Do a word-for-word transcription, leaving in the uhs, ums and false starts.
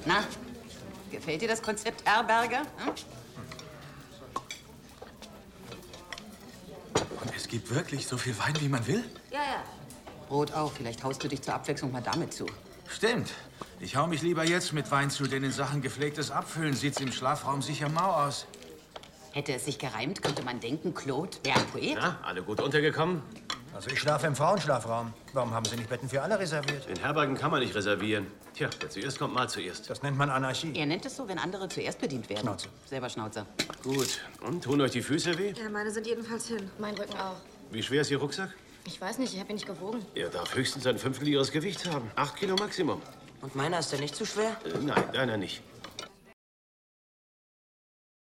Na, gefällt dir das Konzept Herberge? Hm? Und es gibt wirklich so viel Wein, wie man will? Ja, ja. Brot auch. Vielleicht haust du dich zur Abwechslung mal damit zu. Stimmt. Ich hau mich lieber jetzt mit Wein zu, denn in Sachen gepflegtes Abfüllen sieht's im Schlafraum sicher mau aus. Hätte es sich gereimt, könnte man denken, Claude wäre ein Poet. Ja, alle gut untergekommen? Also ich schlafe im Frauenschlafraum. Warum haben Sie nicht Betten für alle reserviert? In Herbergen kann man nicht reservieren. Tja, wer zuerst kommt, mal zuerst. Das nennt man Anarchie. Er nennt es so, wenn andere zuerst bedient werden. Schnauze. Selber Schnauzer. Gut. Und, tun euch die Füße weh? Ja, meine sind jedenfalls hin. Mein Rücken auch. Wie schwer ist Ihr Rucksack? Ich weiß nicht, ich habe ihn nicht gewogen. Er darf höchstens ein Fünftel Ihres Gewichts haben. Acht Kilo Maximum. Und meiner ist der nicht zu schwer? Äh, nein, deiner nicht.